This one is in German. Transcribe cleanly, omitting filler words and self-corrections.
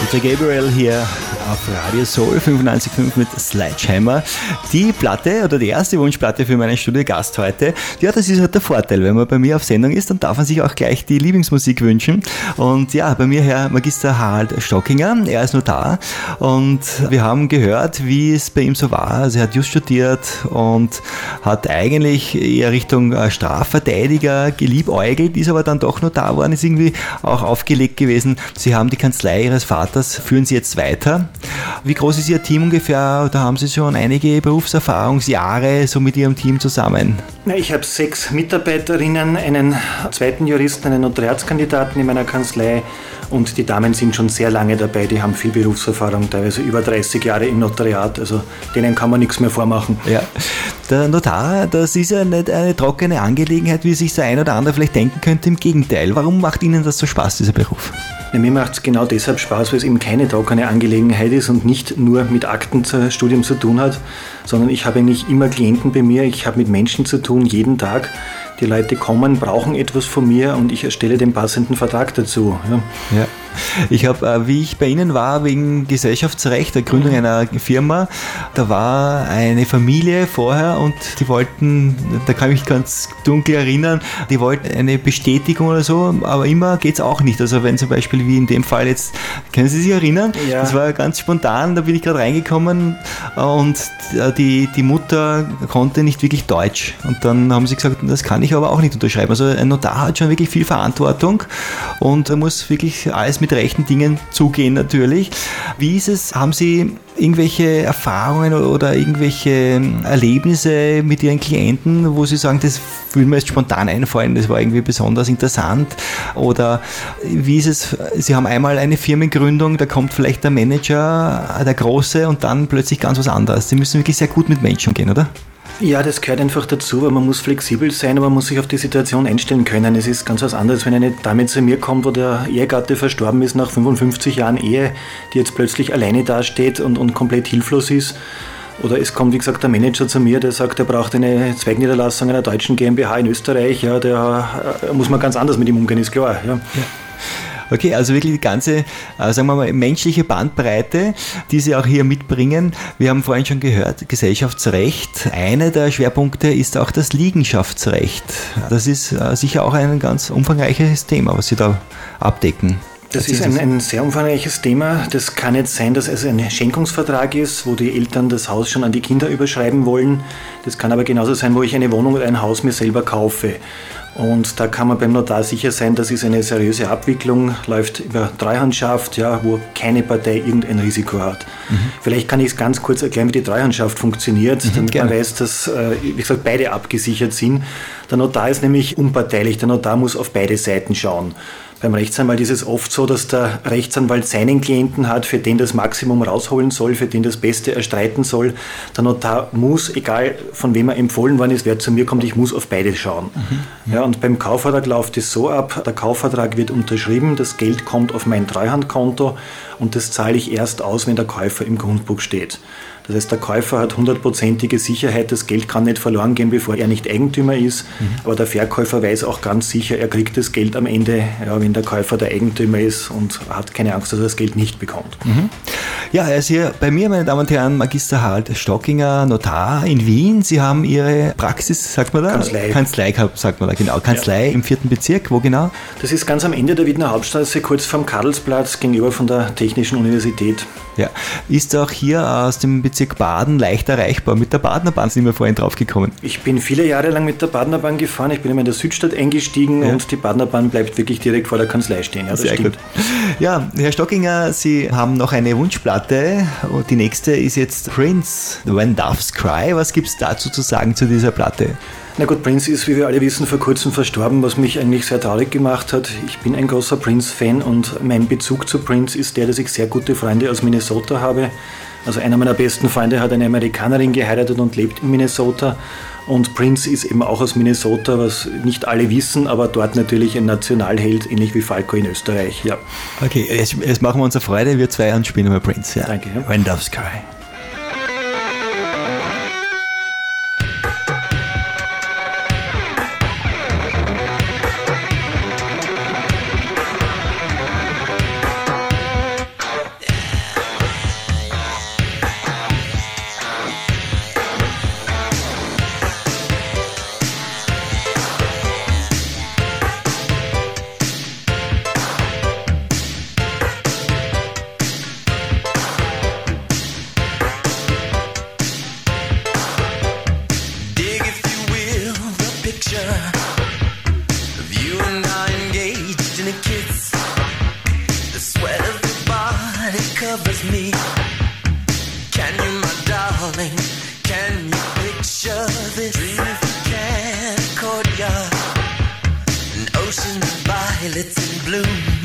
Peter Gabriel hier auf Radio Soul 95.5 mit Sledgehammer. Die Platte oder die erste Wunschplatte für meinen Studiogast heute, ja, das ist halt der Vorteil. Wenn man bei mir auf Sendung ist, dann darf man sich auch gleich die Lieblingsmusik wünschen. Und ja, bei mir Herr Magister Harald Stockinger, er ist Notar und wir haben gehört, wie es bei ihm so war. Also er hat Just studiert und hat eigentlich eher Richtung Strafverteidiger geliebäugelt, ist aber dann doch Notar geworden, ist irgendwie auch aufgelegt gewesen. Sie haben die Kanzlei Ihres Vaters, führen Sie jetzt weiter. Wie groß ist Ihr Team ungefähr? Da haben Sie schon einige Berufserfahrungsjahre so mit Ihrem Team zusammen. Ich habe 6 Mitarbeiterinnen, einen zweiten Juristen, einen Notariatskandidaten in meiner Kanzlei und die Damen sind schon sehr lange dabei, die haben viel Berufserfahrung, teilweise über 30 Jahre im Notariat, also denen kann man nichts mehr vormachen. Ja. Der Notar, das ist ja nicht eine trockene Angelegenheit, wie sich der ein oder andere vielleicht denken könnte, im Gegenteil. Warum macht Ihnen das so Spaß, dieser Beruf? Ja, mir macht es genau deshalb Spaß, weil es eben keine trockene Angelegenheit ist und nicht nur mit Aktenstudium zu tun hat, sondern ich habe eigentlich immer Klienten bei mir, ich habe mit Menschen zu tun, jeden Tag. Die Leute kommen, brauchen etwas von mir und ich erstelle den passenden Vertrag dazu. Ja. Ich habe, wie ich bei Ihnen war, wegen Gesellschaftsrecht, der Gründung einer Firma, da war eine Familie vorher und die wollten, da kann ich mich ganz dunkel erinnern, die wollten eine Bestätigung oder so, aber immer geht es auch nicht. Also wenn zum Beispiel wie in dem Fall jetzt, können Sie sich erinnern? Ja. Das war ganz spontan, da bin ich gerade reingekommen und die Mutter konnte nicht wirklich Deutsch und dann haben sie gesagt, das kann ich aber auch nicht unterschreiben. Also ein Notar hat schon wirklich viel Verantwortung und er muss wirklich alles mit rechten Dingen zugehen natürlich. Wie ist es? Haben Sie irgendwelche Erfahrungen oder irgendwelche Erlebnisse mit Ihren Klienten, wo Sie sagen, das würde mir jetzt spontan einfallen, das war irgendwie besonders interessant? Oder wie ist es? Sie haben einmal eine Firmengründung, da kommt vielleicht der Manager, der Große und dann plötzlich ganz was anderes. Sie müssen wirklich sehr gut mit Menschen umgehen, oder? Ja, das gehört einfach dazu, weil man muss flexibel sein, aber man muss sich auf die Situation einstellen können. Es ist ganz was anderes, wenn eine Dame zu mir kommt, wo der Ehegatte verstorben ist nach 55 Jahren Ehe, die jetzt plötzlich alleine dasteht und komplett hilflos ist. Oder es kommt, wie gesagt, der Manager zu mir, der sagt, er braucht eine Zweigniederlassung einer deutschen GmbH in Österreich. Ja, da muss man ganz anders mit ihm umgehen, ist klar. Ja. Ja. Okay, also wirklich die ganze, sagen wir mal, menschliche Bandbreite, die Sie auch hier mitbringen. Wir haben vorhin schon gehört, Gesellschaftsrecht. Einer der Schwerpunkte ist auch das Liegenschaftsrecht. Das ist sicher auch ein ganz umfangreiches Thema, was Sie da abdecken. Das ist ein sehr umfangreiches Thema. Das kann jetzt sein, dass es ein Schenkungsvertrag ist, wo die Eltern das Haus schon an die Kinder überschreiben wollen. Das kann aber genauso sein, wo ich eine Wohnung oder ein Haus mir selber kaufe. Und da kann man beim Notar sicher sein, das ist eine seriöse Abwicklung, läuft über Treuhandschaft, ja, wo keine Partei irgendein Risiko hat. Vielleicht kann ich es ganz kurz erklären, wie die Treuhandschaft funktioniert, damit man weiß, dass, wie gesagt, beide abgesichert sind. Der Notar ist nämlich unparteilich, der Notar muss auf beide Seiten schauen. Beim Rechtsanwalt ist es oft so, dass der Rechtsanwalt seinen Klienten hat, für den das Maximum rausholen soll, für den das Beste erstreiten soll. Der Notar muss, egal von wem er empfohlen worden ist, wer zu mir kommt, ich muss auf beide schauen. Ja, und beim Kaufvertrag läuft es so ab, der Kaufvertrag wird unterschrieben, das Geld kommt auf mein Treuhandkonto und das zahle ich erst aus, wenn der Käufer im Grundbuch steht. Das heißt, der Käufer hat 100%ige Sicherheit, das Geld kann nicht verloren gehen, bevor er nicht Eigentümer ist. Aber der Verkäufer weiß auch ganz sicher, er kriegt das Geld am Ende, ja, wenn der Käufer der Eigentümer ist und hat keine Angst, dass er das Geld nicht bekommt. Ja, er ist hier bei mir, meine Damen und Herren, Magister Harald Stockinger, Notar in Wien. Sie haben Ihre Praxis, sagt man da? Kanzlei, sagt man da, genau. Kanzlei im 4. Bezirk, wo genau? Das ist ganz am Ende der Wiener Hauptstraße, kurz vorm Karlsplatz, gegenüber von der Technischen Universität. Ja, ist auch hier aus dem Bezirk Baden leicht erreichbar. Mit der Badenerbahn sind wir vorhin drauf gekommen. Ich bin viele Jahre lang mit der Badenerbahn gefahren. Ich bin immer in der Südstadt eingestiegen und die Badenerbahn bleibt wirklich direkt vor der Kanzlei stehen. Ja, das Sehr stimmt. Gut. Ja, Herr Stockinger, Sie haben noch eine Wunschplatte und die nächste ist jetzt Prince, When Doves Cry. Was gibt es dazu zu sagen zu dieser Platte? Na gut, Prince ist, wie wir alle wissen, vor kurzem verstorben, was mich eigentlich sehr traurig gemacht hat. Ich bin ein großer Prince-Fan und mein Bezug zu Prince ist der, dass ich sehr gute Freunde aus Minnesota habe. Also einer meiner besten Freunde hat eine Amerikanerin geheiratet und lebt in Minnesota. Und Prince ist eben auch aus Minnesota, was nicht alle wissen, aber dort natürlich ein Nationalheld, ähnlich wie Falco in Österreich. Ja. Okay, jetzt machen wir uns eine Freude, wir zwei und spielen mal Prince. Ja. Danke. Ja. When Doves Cry. night it covers me. Can you, my darling, can you picture this? Dream if you can, a courtyard, an ocean of violets in bloom.